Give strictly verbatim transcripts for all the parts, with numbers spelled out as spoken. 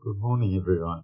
Good morning, everyone.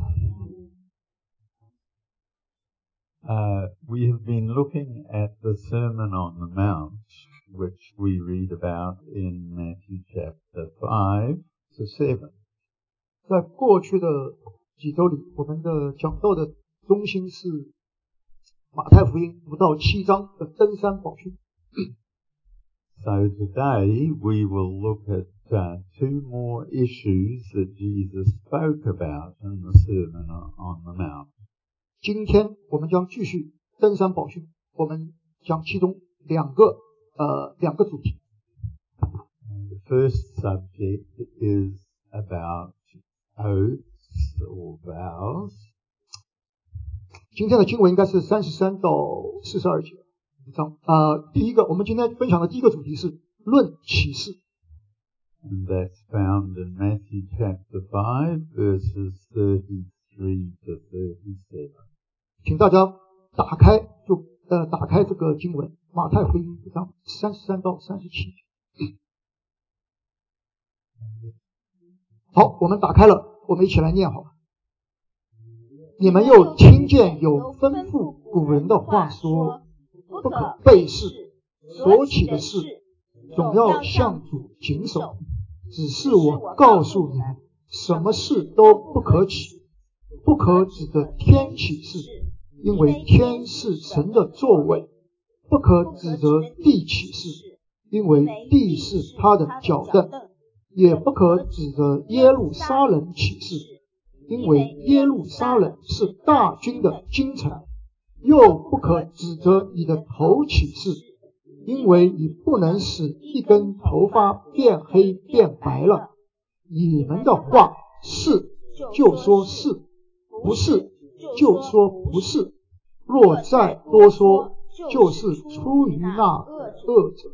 Uh, we have been looking at the Sermon on the Mount, which we read about in Matthew chapter five to seven. 在过去的几周里，我们的讲道的中心是马太福音五到七章的登山宝训。 So today we will look at uh, two more issues that Jesus spoke about in the Sermon on the Mount. 今天我们将继续登山宝训，我们讲其中两个呃两个主题。 The first subject is about oaths or vows. 今天的经文应该是三十三到四十二节。呃，第一个，我们今天分享的第一个主题是论启示。 And that's found in Matthew chapter five, verses thirty-three to thirty-seven. 请大家打开就呃打开这个经文，马太福音五章三十三到三十七节。好，我们打开了，我们一起来念好了。你们又听见有吩咐古人的话说，不可背誓，所起的事总要向主谨守。只是我告诉你们，什么事都不可起，不可指着天起誓，因为天是神的座位；不可指着地起誓，因为地是他的脚凳；也不可指着耶路撒冷起誓，因为耶路撒冷是大军的精城；又不可指着你的头起誓，因为你不能使一根头发变黑变白了。你们的话是就说是，不是就说不是，若再多说，就是出于那恶者。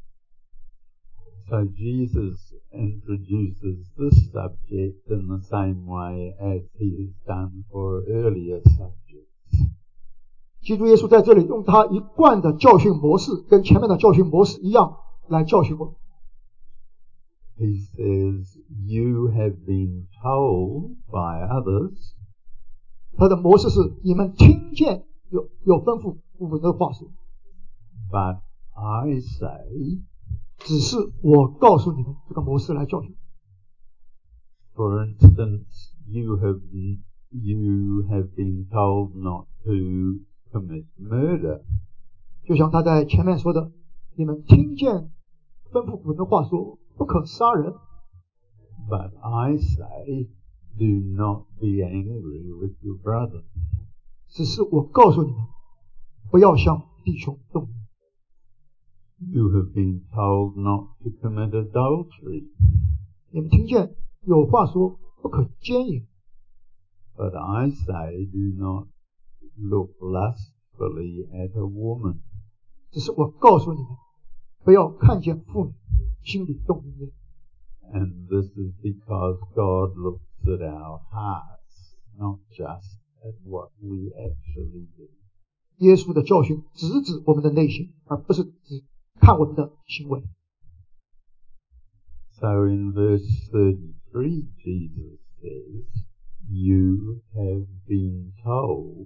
So Jesus introduces this subject in the same way as he has done for earlier subjects. 基督耶稣在这里用他一贯的教训模式，跟前面的教训模式一样来教训我们。 He says, you have been told by others. 他的模式是你们听见有有吩咐古人的话说 But I say, 只是我告诉你们这个模式来教训。 For instance, you have been, you have been told not to commit murder. 就像他在前面说的，你们听见吩咐古人的话说不可杀人。 But I say, do not be angry with your brother. 只是我告诉你们，不要向弟兄动怒。 You have been told not to commit adultery. 你们听见有话说不可奸淫。 But I say, do not look lustfully at a woman. 只是我告诉你们，不要看见妇女心里动念。 And this is because God looks at our hearts, not just at what we actually do. 耶稣的教训直指我们的内心，而不是只看我们的行为。 So in verse thirty-three, Jesus says, you have been told.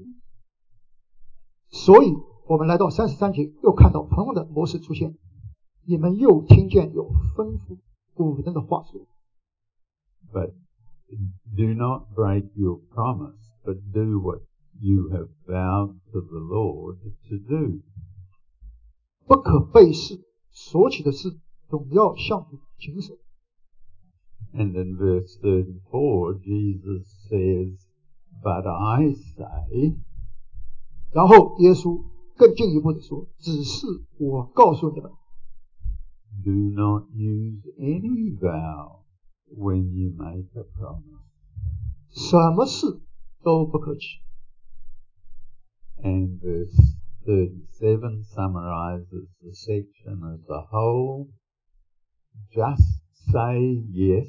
所以我们来到三十三节，又看到同样的模式出现。你们又听见有吩咐古人的话说， But do not break your promise, but do what you have vowed to the Lord to do. 不可背誓，所起的事总要向主谨守。 And in verse thirty-four, Jesus says, but I say, 然后耶稣更进一步的说，只是我告诉你们， do not use any vow when you make a promise. 什么事都不可起。 And verse thirty-seven summarizes the section as a whole. Just say yes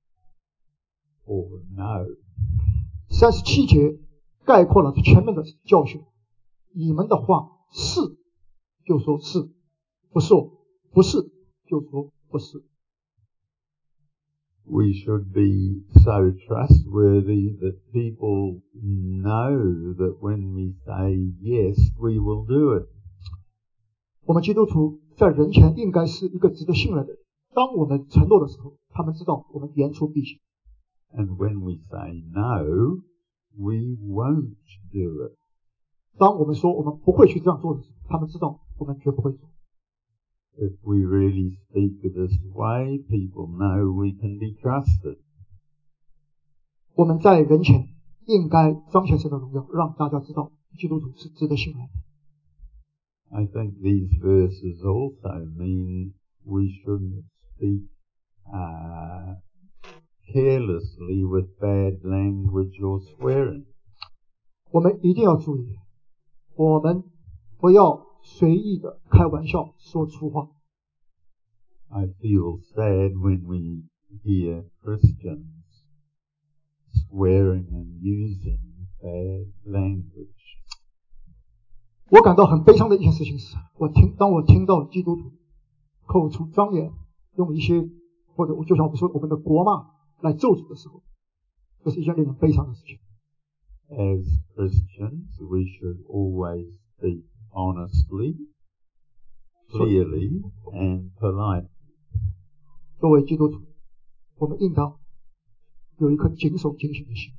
or no. 三十七节概括了前面的教训。你们的话是就说是，不是不是就说不是。 we should be so trustworthy that people know that when we say yes, we will do it. 我们基督徒在人前应该是一个值得信任的人。当我们承诺的时候，他们知道我们言出必行。 And when we say no, we won't do it. 当我们说我们不会去这样做的时候，他们知道我们绝不会做。 If we really speak this way, people know we can be trusted. 我们在人前应该彰显神的荣耀，让大家知道基督徒是值得信赖的。 I think these verses also mean we shouldn't speak uh, carelessly with bad language or swearing. 我们一定要注意，我们不要随意的开玩笑说粗话。 I feel sad when we hear Christians swearing and using bad language. 我感到很悲伤的一件事情是，我听当我听到基督徒口出脏言，用一些或者就像我们说我们的国骂来咒诅的时候，这是一件令人悲伤的事情。 As Christians, we should always speak honestly, clearly, and politely. 作为基督徒，我们应当有一颗谨守警醒的心。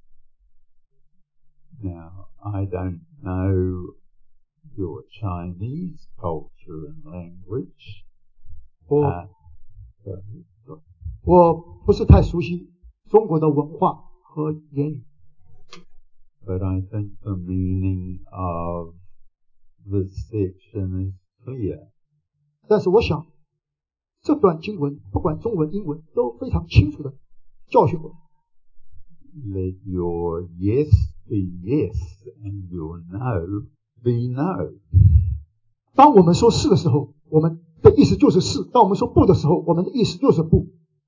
Now, I don't know your Chinese culture and language. 我 Uh, 我不是太熟悉中国的文化和言语， but I think the meaning of this section is clear. 但是我想这段经文不管中文英文都非常清楚的教训我们。 Let your yes be yes and your no be no. 当我们说是的时候，我们的意思就是是；当我们说不的时候，我们的意思就是不。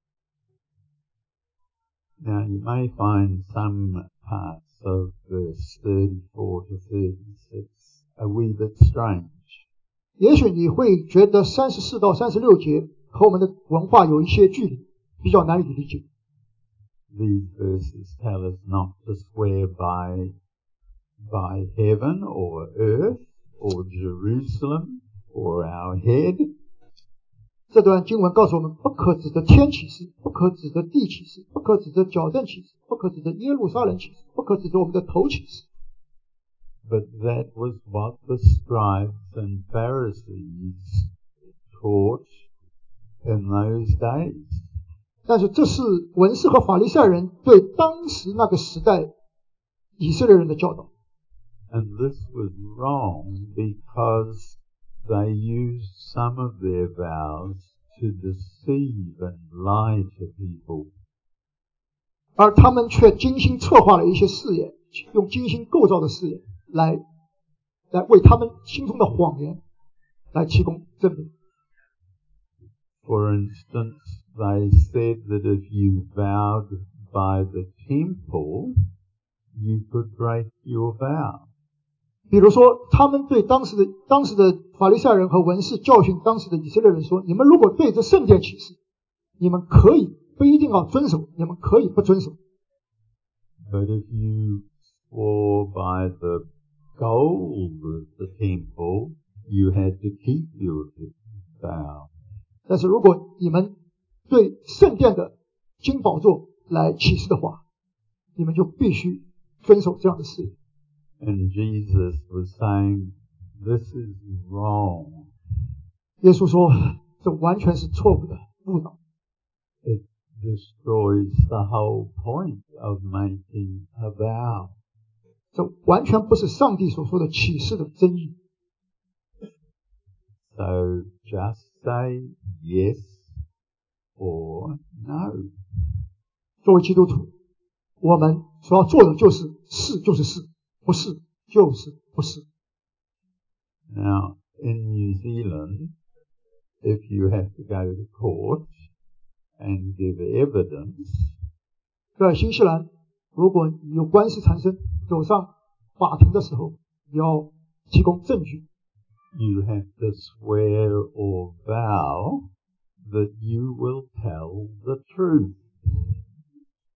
Now you may find some parts of verse thirty-four to thirty-six a wee bit strange. 也许你会觉得三十四到三十六节和我们的文化有一些距离，比较难以理解。 These verses tell us not to swear by, by heaven or earth or Jerusalem or our head. 这段经文告诉我们，不可指着天起誓，不可指着地起誓，不可指着脚凳起誓，不可指着耶路撒冷起誓，不可指着我们的头起誓。 But that was what the scribes and Pharisees taught in those days. 但是这是文士和法利赛人对当时那个时代以色列人的教导。 And this was wrong because they used some of their vows to deceive and lie to people. 而他们却精心策划了一些誓言，用精心构造的誓言来来为他们心中的谎言来提供证明。 For instance, they said that if you vowed by the temple, you could break your vow. 比如说，他们对当时的当时的法利赛人和文士教训当时的以色列人说：“你们如果对着圣殿起誓，你们可以不一定要遵守，你们可以不遵守。 But if you swore by the gold of the temple, you had to keep your vow. 但是如果你们对圣殿的金宝座来起誓的话，你们就必须遵守这样的誓言。” And Jesus was saying, this is wrong. 耶稣说，这完全是错误的误导。 It destroys the whole point of making a vow. 这完全不是上帝所说的启示的真意。 So just say yes or no. 作为基督徒，我们所要做的就是是就是是，不是就是不是。 Now, in New Zealand, if you have to go to court and give evidence, 在新西兰，如果你有官司缠身，走上法庭的时候，你要提供证据。 you have to swear or vow that you will tell the truth.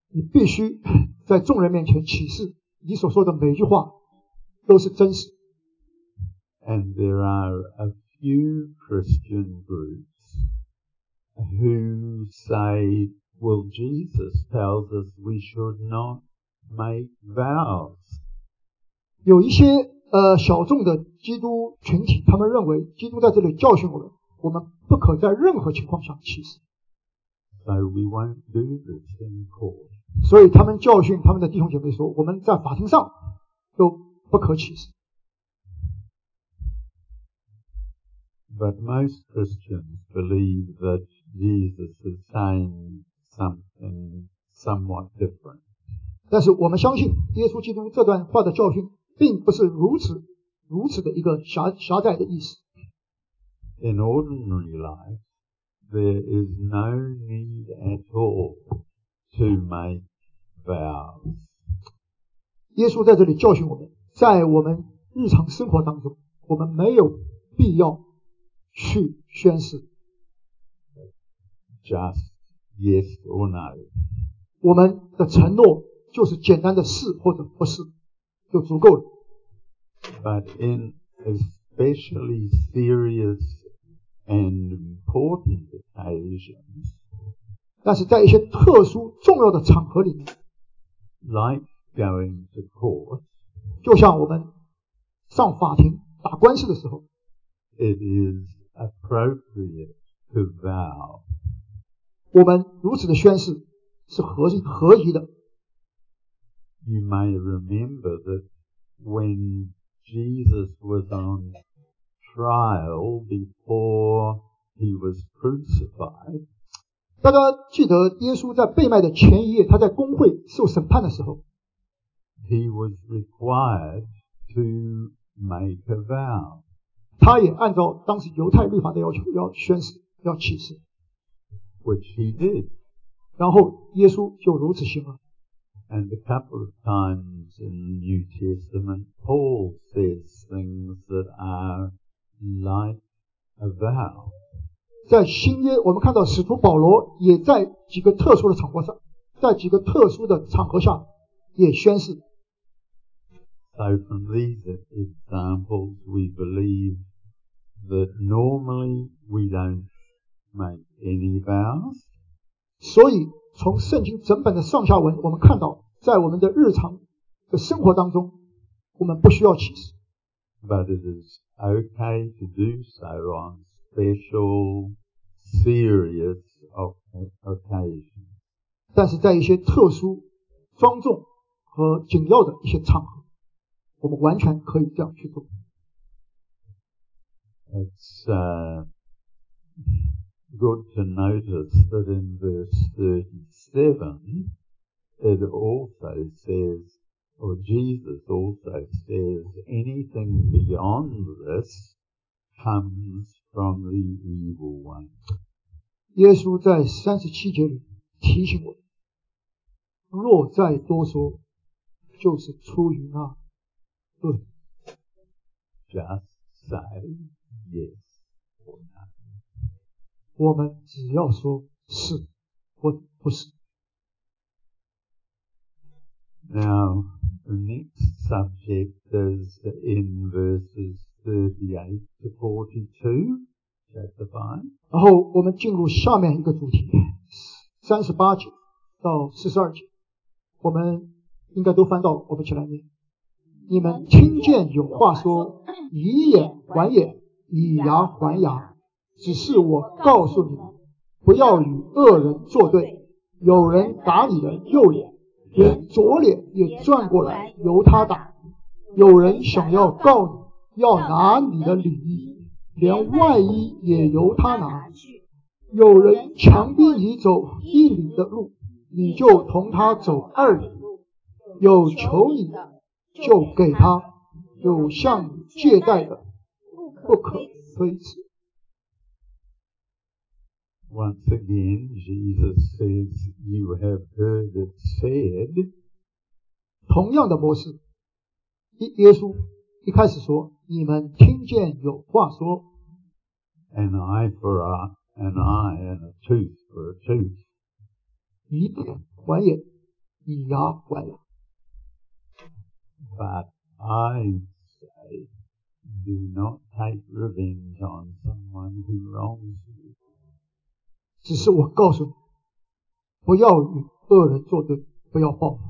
你必须在众人面前起誓，你所说的每句话都是真实。 And there are a few Christian groups who say, well, Jesus tells us we should not make vows. 有一些呃小众的基督群体，他们认为基督在这里教训我们，我们不可在任何情况下起誓。 So we won't do this in court. 所以他们教训他们的弟兄姐妹说，我们在法庭上都不可起誓。 But most Christians believe that Jesus is saying something somewhat different. 但是我们相信耶稣基督这段话的教训并不是如此如此的一个狭狭窄的意思。 In ordinary life, there is no need at all to make vows. 耶稣在这里教训我们，在我们日常生活当中，我们没有必要去宣誓。 Just yes or no. 我们的承诺就是简单的是或者不是就足够了。 But in especially serious and important occasions, 但是在一些特殊重要的场合里面， like going to court, 就像我们上法庭打官司的时候， it is appropriate to vow. 我们如此的宣誓是合合宜的。 You may remember that when Jesus was on trial before he was crucified, 大家记得耶稣在被卖的前一夜，他在公会受审判的时候， he was required to make a vow. 他也按照当时犹太律法的要求要宣誓要起誓， which he did. 然后耶稣就如此行了。 And a couple of times in the New Testament, Paul says things that are like a vow. 在新约，我们看到使徒保罗也在几个特殊的场合上，在几个特殊的场合下也宣誓。 So from these examples, we believe that normally we don't make any vows. 所以从圣经整本的上下文，我们看到在我们的日常的生活当中，我们不需要起誓。 But it is okay to do so on special, serious occasions. 但是在一些特殊、庄重和紧要的一些场合，我们完全可以这样去做。 It's uh, good to notice that in verse thirty-seven, it also says, or Jesus also says, anything beyond this comes from the evil one. 耶稣在三十七节里提醒我，若再多说，就是出于那恶。 Just say yes or no. 我们只要说是或不是。 Now, the next subject is in verses thirty-eight to forty-two, chapter five. 然后我们进入下面一个主题，三十八节到四十二节，我们应该都翻到，我们一起来念。你们听见有话说，以眼还眼，以牙还牙。只是我告诉你们，不要与恶人作对。有人打你的右脸，连左脸也转过来由他打。有人想要告你，要拿你的里衣，连外衣也由他拿。有人强逼你走一里的路，你就同他走二里路。有求你的，就给他；有向你借贷的，不可推辞。 Once again, Jesus says, you have heard it said. 同样的模式，耶稣一开始说：“你们听见有话说 An eye for an eye and a tooth for a tooth. 以眼还眼， 以牙还牙。 But I say, do not take revenge on someone who wrongs you. 只是我告诉你，不要与恶人作对，不要报复。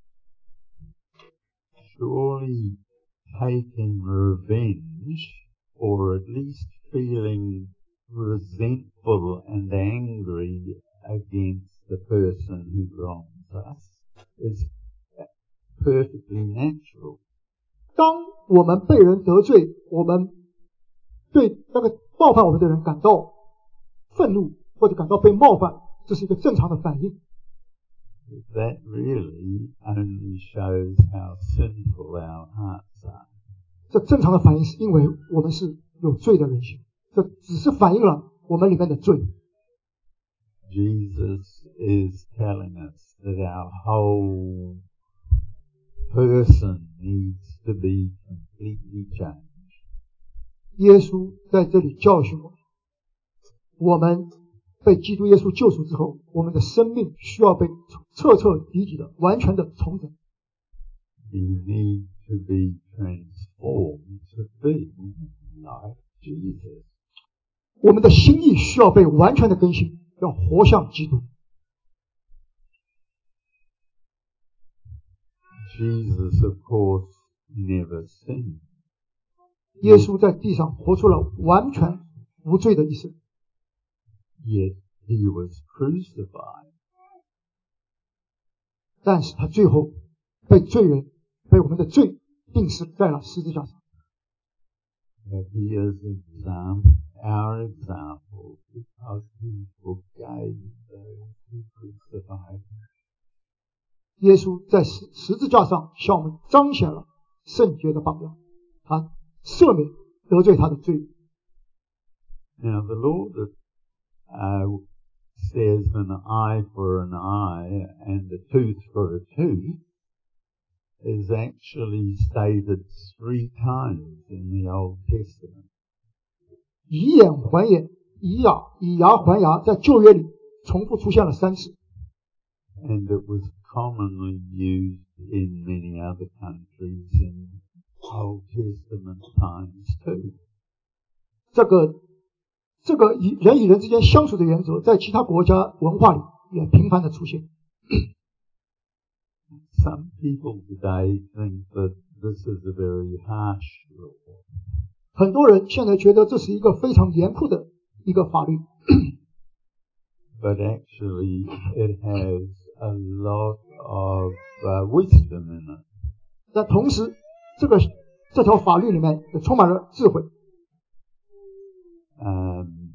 Surely taking revenge, or at least feeling resentful and angry against the person who wrongs us, is perfectly natural. 当我们被人得罪，我们对那个冒犯我们的人感到愤怒，或者感到被冒犯，这是一个正常的反应。 That really only shows how sinful our hearts are. 这正常的反应是因为我们是有罪的人性，这只是反映了我们里面的罪。 Jesus is telling us that our whole person needs to be completely changed. 耶稣在这里教训我们，我们被基督耶稣救赎之后，我们的生命需要被彻彻底底的、完全的重整。 We need to be transformed to be like Jesus. 我们的心意需要被完全的更新，要活像基督。 Jesus, of course, never sinned. 耶稣在地上活出了完全无罪的一生。 Yet he was crucified. 但是他最后被罪人、被我们的罪钉死在了十字架上。 But he is example, our example, because he forgave those who crucified him. 耶稣在十十字架上向我们彰显了圣洁的榜样，他赦免得罪他的罪。 Now the Lord uh, says an eye for an eye and a tooth for a tooth is actually stated three times in the Old Testament. 以眼还眼，以牙以牙还牙，在旧约里重复出现了三次。 And it was commonly used in many other countries in Old Testament times too. 这个这个以人与人之间相处的原则，在其他国家文化里也频繁的出现。 Some people today think that this is a very harsh law. 很多人现在觉得这是一个非常严酷的一个法律。 But actually it has a lot of uh, wisdom in it. 但同时，这个这条法律里面也充满了智慧。 Um,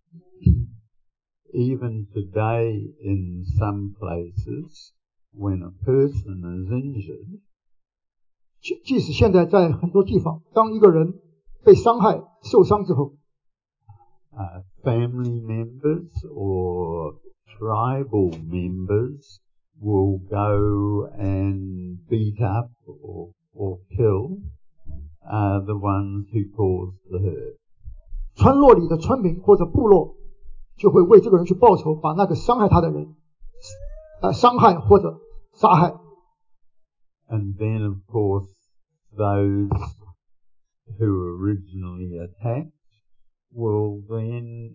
even today in some places, when a person is injured, 即即使现在在很多地方，当一个人被伤害、受伤之后， uh, family members or tribal members will go and beat up or, or kill uh, the ones who caused the hurt. 村落里的村民或者部落就会为这个人去报仇，把那个伤害他的人呃伤害或者杀害。 And then, of course, those who originally attacked will then,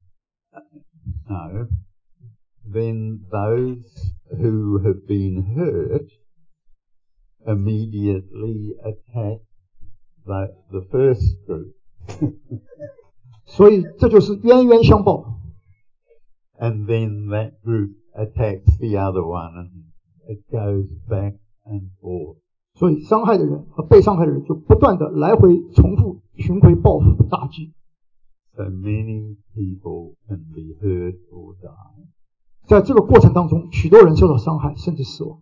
no, then those who have been hurt immediately attack the, the first group. 所以这就是冤冤相报。 And then that group attacks the other one and it goes back and forth. 所以伤害的人和被伤害的人就不断的来回重复巡回报复打击。 So many people can be hurt or die. 在这个过程当中，许多人受到伤害，甚至死亡。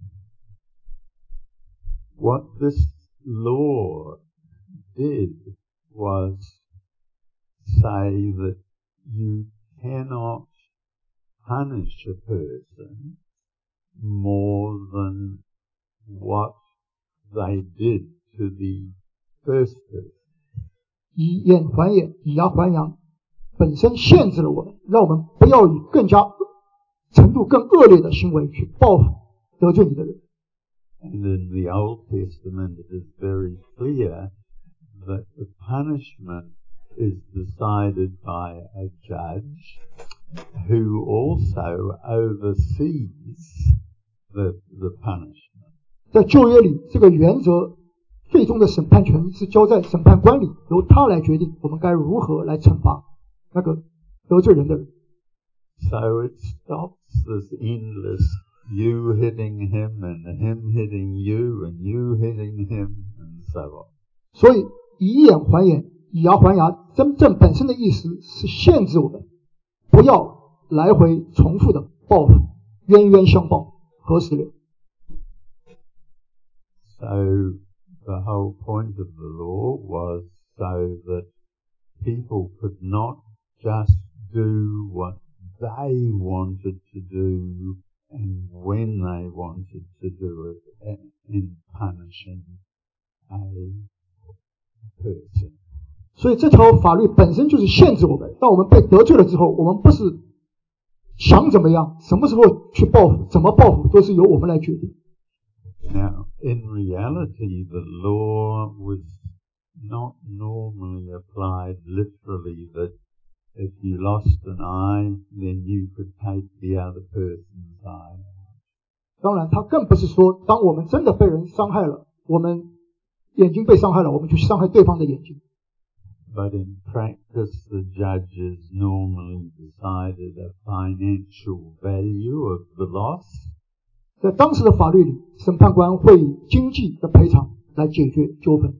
What this law did was say that you cannot punish a person more than what they did to the first person. 以眼还眼，以牙还牙，本身限制了我们，让我们不要以更加程度更恶劣的行为去报复得罪你的人。 And in the Old Testament it is very clear that the punishment is decided by a judge who also oversees the, the punishment. 在旧约里，这个原则最终的审判权是交在审判官里，由他来决定我们该如何来惩罚那个得罪人的人。 So it stops this endless you hitting him and him hitting you and you hitting him and so on. 所以以眼还眼，以牙还牙，真正本身的意思是限制我们不要来回重复的报复，冤冤相报何时了。 So the whole point of the law was so that people could not just do what they wanted to do and when they wanted to do it in punishing a person. 所以这条法律本身就是限制我们，当我们被得罪了之后，我们不是想怎么样，什么时候去报复，怎么报复，都是由我们来决定。 Now, in reality, the law was not normally applied literally that if you lost an eye, then you could take the other person's eye. 当然，它更不是说，当我们真的被人伤害了，我们眼睛被伤害了，我们就伤害对方的眼睛。 But in practice, the judges normally decided a financial value of the loss. 在当时的法律里，审判官会以经济的赔偿来解决纠纷。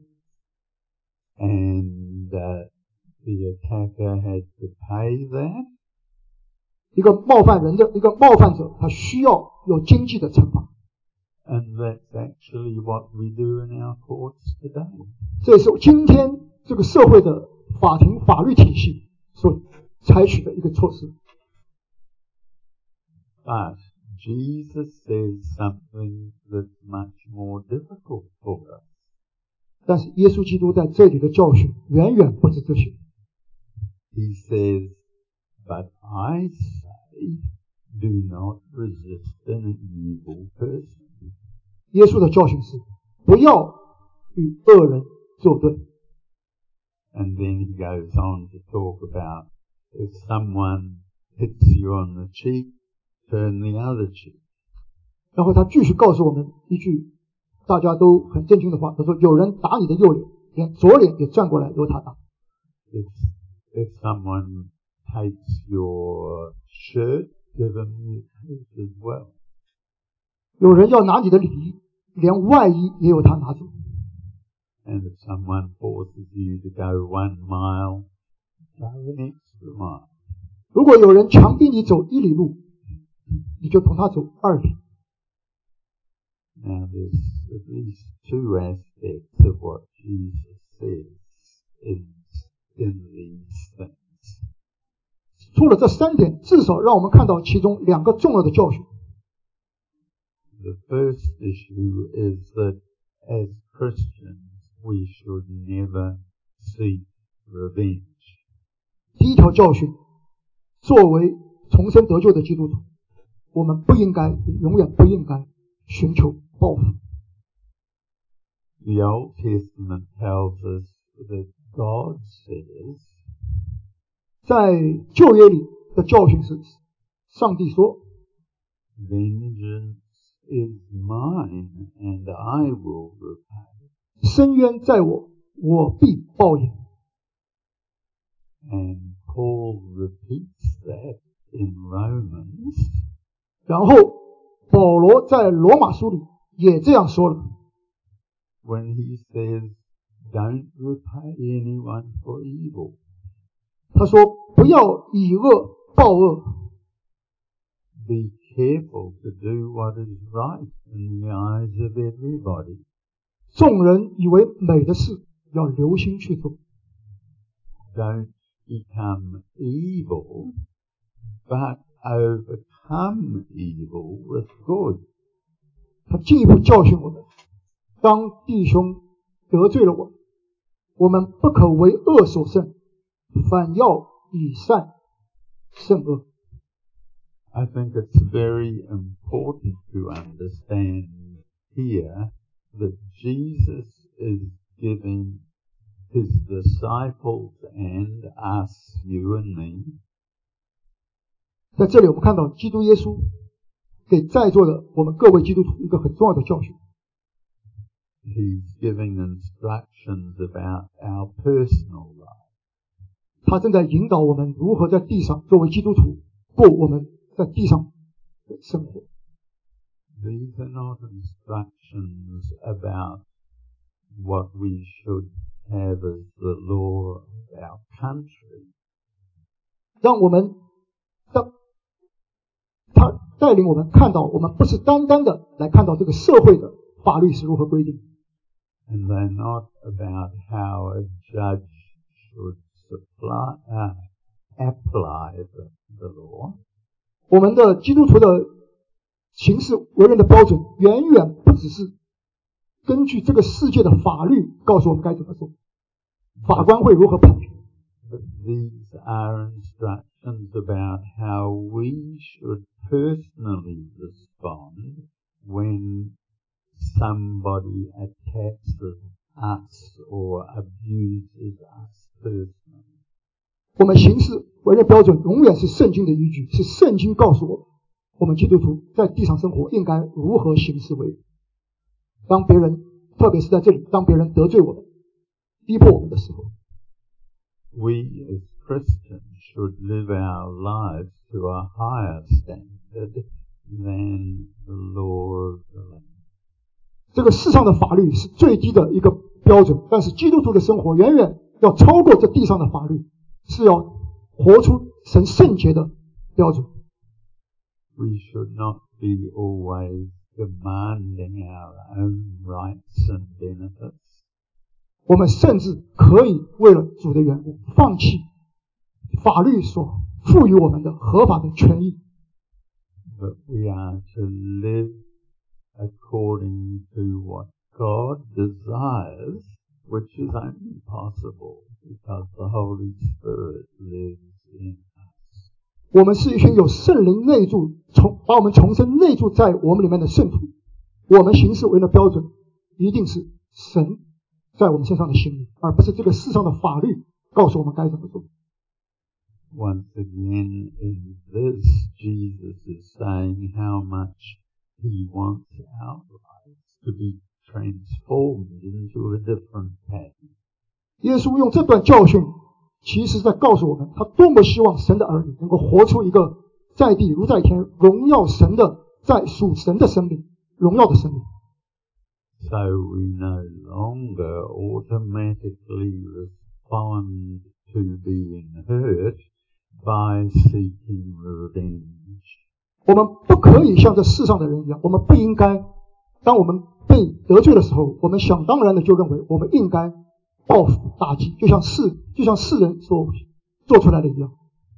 And uh, the attacker had to pay that. 一个冒犯人的一个冒犯者，他需要有经济的惩罚。 And that's actually what we do in our courts today. 这也是今天这个社会的法庭法律体系所采取的一个措施。 But Jesus says something that's much more difficult for us. 但是耶稣基督在这里的教训远远不止这些。 He says, but I say, do not resist an evil person. 耶稣的教训是不要与恶人作对。 And then he goes on to talk about if someone hits you on the cheek, turn the other cheek. 然后他继续告诉我们一句大家都很震惊的话，他说有人打你的右脸，连左脸也转过来由他打。 If, if someone takes your shirt, give them your coat as well. 有人要拿你的礼衣，连外衣也有他拿走。 And if someone forces you to go one mile, go an extra mile. 如果有人强逼你走一里路，你就同他走二里。 Now there's at least two aspects of what Jesus says in, in these things. 除了这三点，至少让我们看到其中两个重要的教训。 The first issue is that as Christians, we should never seek revenge. 第一条教训，作为重生得救的基督徒，我们不应该，永远不应该寻求报复。 The Old Testament tells us that God says, 在旧约里的教训是，上帝说 vengeance is mine and I will repay. 深渊在我，我必报应。 And Paul repeats that in Romans. 然后保罗在罗马书里也这样说了， When he says, don't repay anyone for evil. 他说不要以恶报恶， Be careful to do what is right in the eyes of everybody. 众人以为美的事要留心去做。 Don't become evil, but overcome evil with good. 他进一步教训我们，当弟兄得罪了我们，我们不可为恶所胜，反要以善胜恶。 I think it's very important to understand here that Jesus is giving his disciples and us, you and me, 在这里我们看到基督耶稣给在座的我们各位基督徒一个很重要的教训。 He's giving instructions about our personal life. 他正在引导我们如何在地上作为基督徒过我们在地上的生活。 These are not instructions about what we should have as the law of our country. 让我们让他带领我们看到，我们不是单单的来看到这个社会的法律是如何规定。 And they're not about how a judge should supply, uh, apply the, the law. 我们的基督徒的行事为人的标准，远远不只是根据这个世界的法律告诉我们该怎么做，法官会如何判决。 But these are instructions about how we should personally respond when somebody attacks us or abuses us personally. 我们行事为人标准永远是圣经的依据，是圣经告诉我们，我们基督徒在地上生活应该如何行事为人。当别人，特别是在这里，当别人得罪我们、逼迫我们的时候， We as Christians should live our lives to a higher standard than the law of the land. 这个世上的法律是最低的一个标准，但是基督徒的生活远远要超过这地上的法律，是要活出神圣洁的标准。 We should not be always demanding our own rights and benefits. 我们甚至可以为了主的缘故，放弃法律所赋予我们的合法的权益。 But we are to live according to what God desires, which is only possible because the Holy Spirit lives in us. 我们是一群有圣灵内住，从把我们重生内住在我们里面的圣徒。我们行事为人的标准，一定是神在我们身上的心意，而不是这个世上的法律告诉我们该怎么做。 Once again, in this, Jesus is saying how much He wants our lives to be transformed into a different pattern. 耶稣用这段教训，其实在告诉我们，他多么希望神的儿女能够活出一个在地如在天、荣耀神的、在属神的生命，荣耀的生命。 So we no longer automatically respond to being hurt by seeking revenge. 我们不可以像这世上的人一样，我们不应该，当我们被得罪的时候，我们想当然的就认为我们应该报复打击，就像世就像世人所做出来的一样。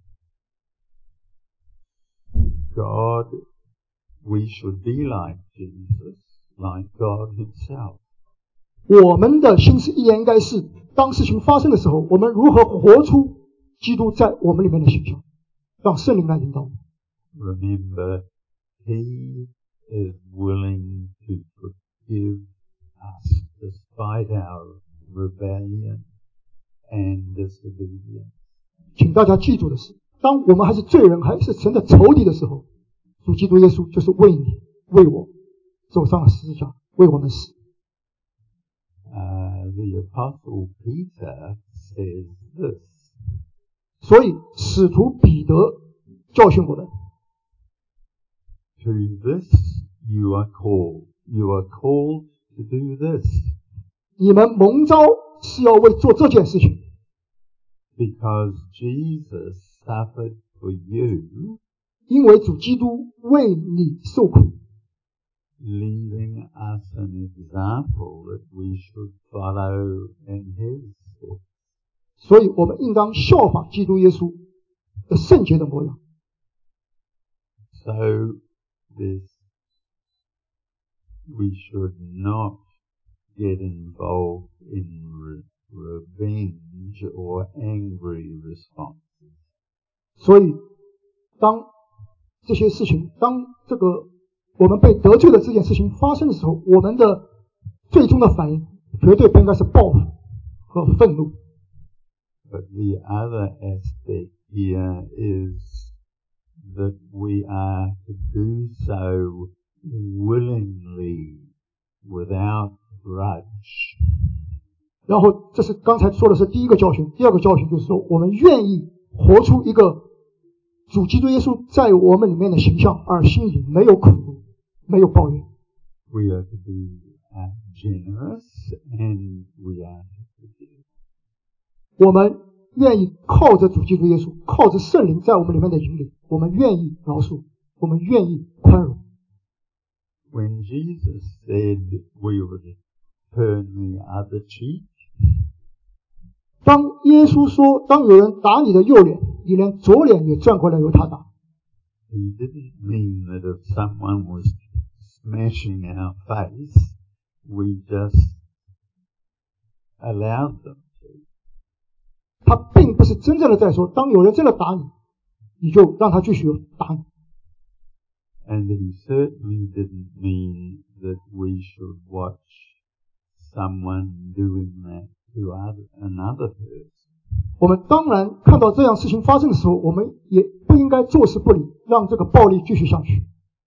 God, we should be like Jesus, like God Himself. 我们的心思意念应该是，当事情发生的时候，我们如何活出基督在我们里面的形象，让圣灵来引导我们。 Remember, He is willing to forgive us despite our rebellion and disobedience. 请大家记住的是，当我们还是罪人，还是神的仇敌的时候，主基督耶稣就是为你、为我走上了十字架，为我们死。 Uh, the Apostle Peter says this. 所以使徒彼得教训我们。 To this you are called. You are called to do this. 你们蒙召是要为做这件事情， Because Jesus suffered for you, 因为主基督为你受苦， leaving us an example that we should follow in His steps. 所以我们应当效法基督耶稣的圣洁的模样。 So this, we should not get involved in re- revenge or angry responses. 所以当这些事情，当这个我们被得罪的这件事情发生的时候，我们的最终的反应绝对不应该是报复和愤怒。 But the other aspect here is that we are to do so willingly, without grudge. 然后这是刚才说的是第一个教训，第二个教训就是说，我们愿意活出一个主基督耶稣在我们里面的形象，而心里没有苦毒，没有抱怨。 We are to be uh, generous, and we are to forgive. 我们愿意靠着主基督耶稣，靠着圣灵在我们里面的引领，我们愿意饶恕，我们愿意宽容。 When Jesus said we would turn the other cheek, 当耶稣说，当有人打你的右脸，你连左脸也转过来由他打， he didn't mean that if someone was smashing our face, we just allowed them to. 他并不是真正的在说，当有人真的打你，你就让他继续打你。 And he certainly didn't mean that we should watch someone doing that to other, another person. 我们当然看到这样事情发生的时候，我们也不应该坐视不理，让这个暴力继续下去。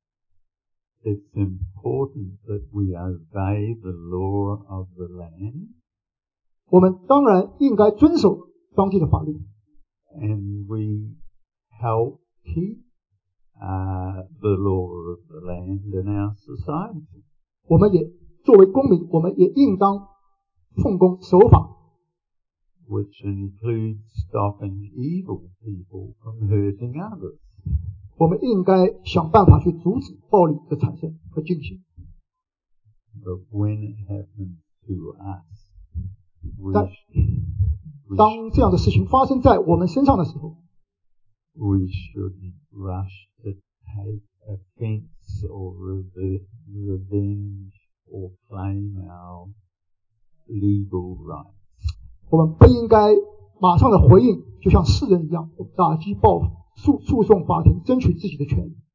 It's important that we obey the law of the land. 我们当然应该遵守当地的法律， And we help keep uh, the law of the land in our society. 我们也作为公民，我们也应当奉公守法， which includes stopping evil people from hurting others. 我们应该想办法去阻止暴力的产生和进行。 But when it happens to us, we, 但 we, 当这样的事情发生在我们身上的时候， we shouldn't rush to take offense or reve- revenge or claim our legal rights. 我们不应该马上的回应，就像世人一样打击报复，诉诉讼法庭，争取自己的权利。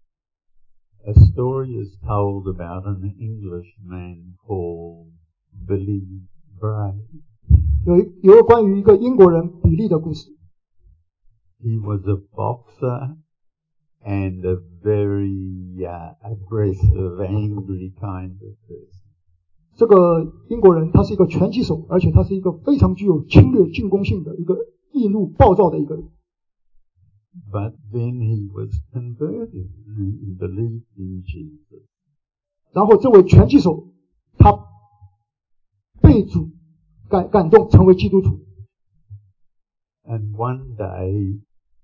A story is told about an Englishman called Billy Bray. 有一有个关于一个英国人比利的故事。 He was a boxer and a very uh, aggressive, angry kind of person. 这个英国人他是一个拳击手，而且他是一个非常具有侵略进攻性的一个易怒暴躁的一个人。 But then he was converted and he believed in Jesus. 然后这位拳击手他被主感感动，成为基督徒。 And one day,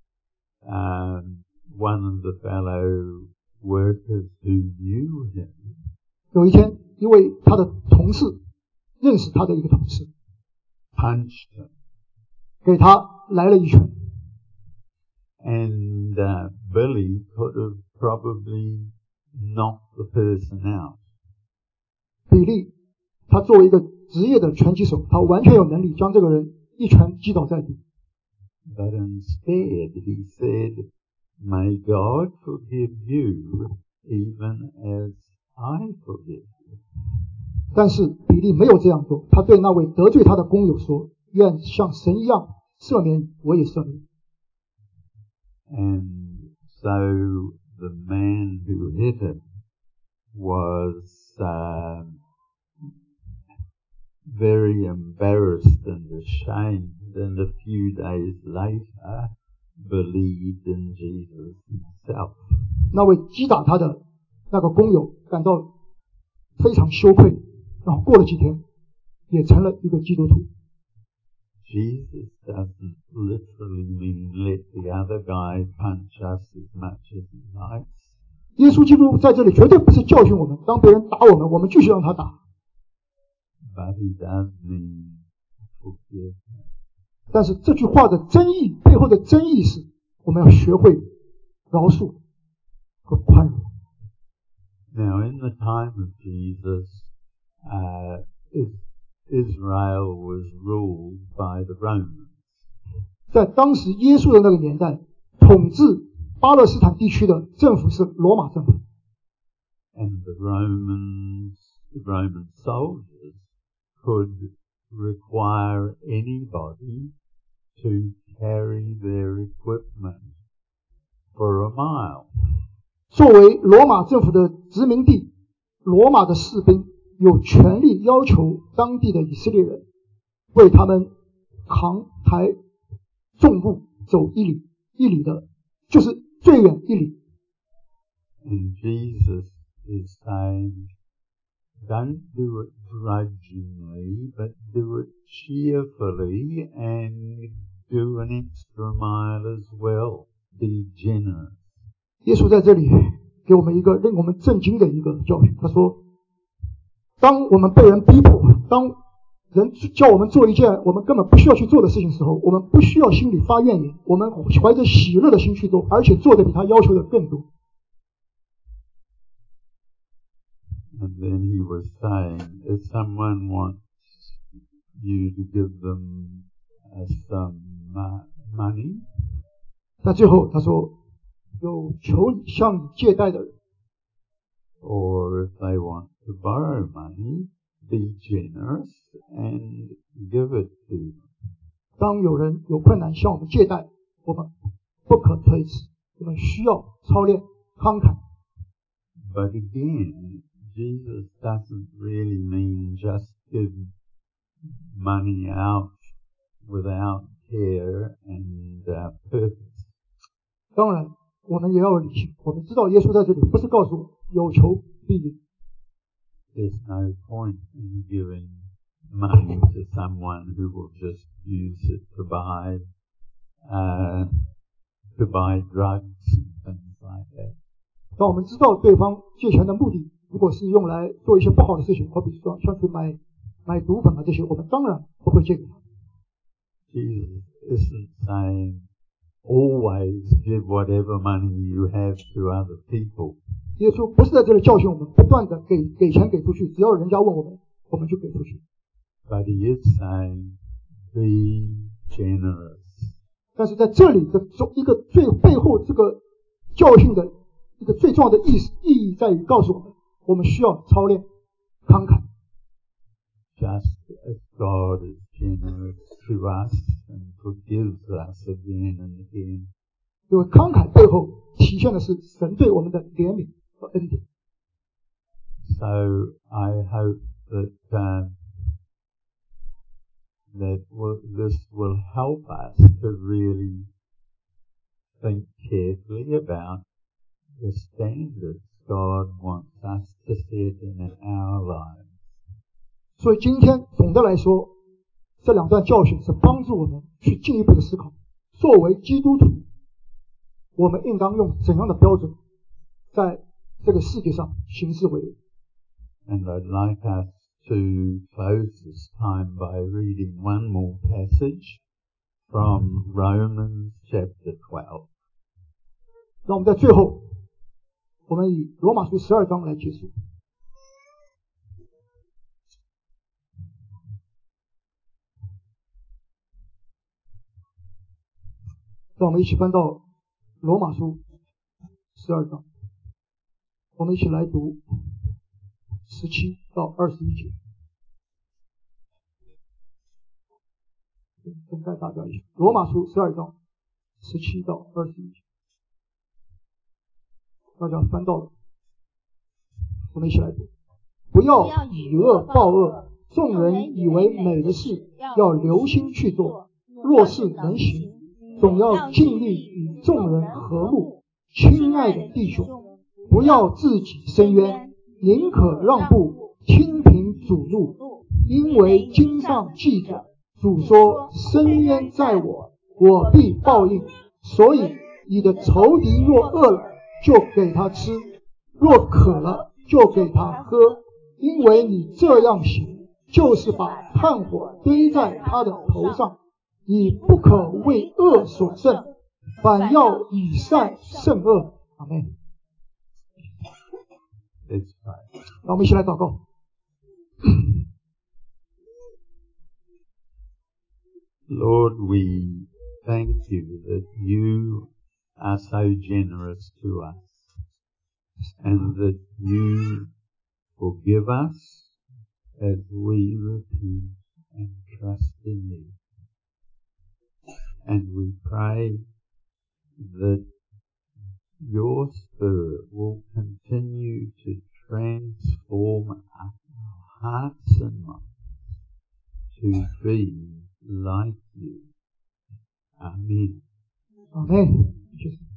um, one of the fellow workers who knew him 有一天，一位他的同事认识他的一个同事， punched him. 给他来了一拳。 And uh, Billy could have probably knocked the person out. 比利他作为一个职业的拳击手，他完全有能力将这个人一拳击倒在地。 But instead he said, "May God forgive you even as I forgive you." 但是比利没有这样做，他对那位得罪他的工友说：“愿像神一样赦免你，我也赦免你。” And so the man who hit him was uh, very embarrassed and ashamed, and a few days later believed in Jesus himself. 那位击打他的那个工友感到非常羞愧，然后过了几天，也成了一个基督徒。 Jesus doesn't literally mean let the other guy punch us as much as he likes. 耶稣基督在这里绝对不是教训我们，当别人打我们，我们继续让他打。 But he does mean forgive. 但是这句话的真意背后的真意是，我们要学会饶恕和宽容。 Now, in the time of Jesus, uh, Israel was ruled by the Romans. 在当时耶稣的那个年代，统治巴勒斯坦地区的政府是罗马政府。 and the Romans, the Roman soldiers could require anybody to carry their equipment for a mile. 作为罗马政府的殖民地，罗马的士兵有权利要求当地的以色列人为他们扛抬重物走一里，一里的就是最远一里。 And Jesus is saying, don't do it grudgingly, but do it cheerfully and do an extra mile as well. Be generous. 耶稣在这里给我们一个令我们震惊的一个教训，他说，当我们被人逼迫，当人叫我们做一件我们根本不需要去做的事情的时候，我们不需要心里发怨言，我们怀着喜乐的心去做，而且做的比他要求的更多。 And then he was saying, if someone wants you to give them uh, some uh, money, 但最后他说，有求你向你借贷的人， or if they want to borrow money, be generous and give it to them. 当有人有困难向我们借贷，我们不可推辞，我们需要操练慷慨。 But again, Jesus doesn't really mean just give money out without care and uh, purpose. 当然，我们也要有理性。我们知道耶稣在这里不是告诉我有求必应。 There's no point in giving money to someone who will just use it to buy, uh, to buy drugs and things like that. 当我们知道对方借钱的目的，如果是用来做一些不好的事情，好比说像去买买毒品啊这些，我们当然不会借给他。 Jesus isn't saying always give whatever money you have to other people. 耶稣不是在这里教训我们不断的给给钱给出去，只要人家问我们，我们就给出去。 But he is saying, be generous. 但是在这里的一个最背后这个教训的一个最重要的意思意义在于告诉我们，我们需要操练慷慨。 Just as God is generous to us and forgives us again and again. 因为慷慨背后体现的是神对我们的怜悯和恩典。 So I hope that uh, that will, this will help us to really think carefully about the standards God wants us to set in our lives. 所以今天总的来说，这两段教训是帮助我们去进一步的思考，作为基督徒，我们应当用怎样的标准在这个世界上行事为人。 And I'd like us to close this time by reading one more passage from Romans chapter twelve. 让我们在最后，我们以罗马书十二章来结束。让我们一起翻到罗马书十二章，我们一起来读十七到二十一节。等待大家一起，罗马书十二章十七到二十一节，大家翻到了，我们一起来读。不要以恶报恶，众人以为美的事，要留心去做，若是能行，总要尽力与众人和睦。亲爱的弟兄，不要自己伸冤，宁可让步，轻凭主怒，因为经上记着，主说：伸冤在我，我必报应。所以你的仇敌若饿了，就给他吃；若渴了，就给他喝。因为你这样行，就是把炭火堆在他的头上。你不可为恶所胜，反要以善胜恶。阿们。让我们一起来祷告。 Lord, we thank you that you are so generous to us. and that you forgive us as we repent and trust in you. And we pray that your Spirit will continue to transform our hearts and minds to be like you. Amen. Amen.